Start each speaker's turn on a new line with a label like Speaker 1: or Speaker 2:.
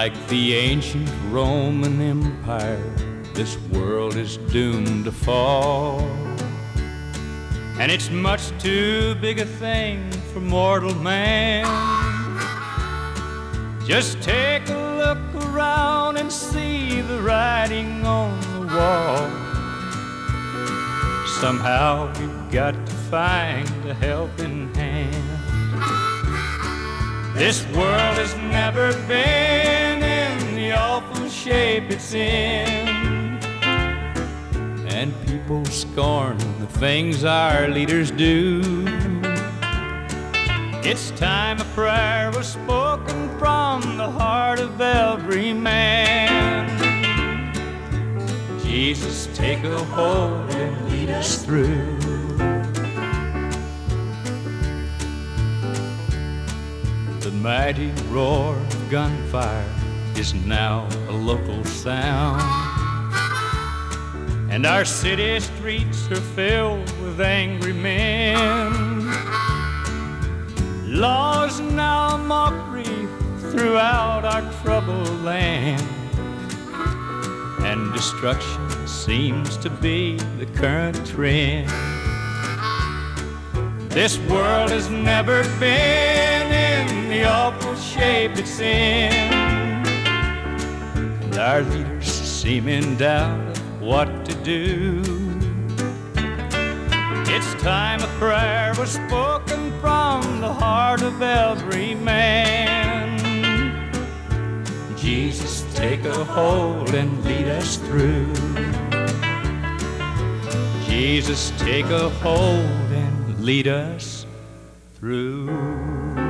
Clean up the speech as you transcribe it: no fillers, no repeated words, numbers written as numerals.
Speaker 1: Like the ancient Roman Empire, this world is doomed to fall. And it's much too big a thing for mortal man. Just take a look around and see the writing on the wall. Somehow you've got to find a helping hand. This world has never been in the awful shape it's in, and people scorn the things our leaders do. It's time a prayer was spoken from the heart of every man. Jesus, take a hold and lead us through. The mighty roar of gunfire is now a local sound, and our city streets are filled with angry men. Law's now a mockery throughout our troubled land, and destruction seems to be the current trend. This world has never been in the awful shape it's in, and our leaders seem in doubt of what to do. It's time a prayer was spoken from the heart of every man. Jesus, take a hold and lead us through. Jesus, take a hold and lead us through.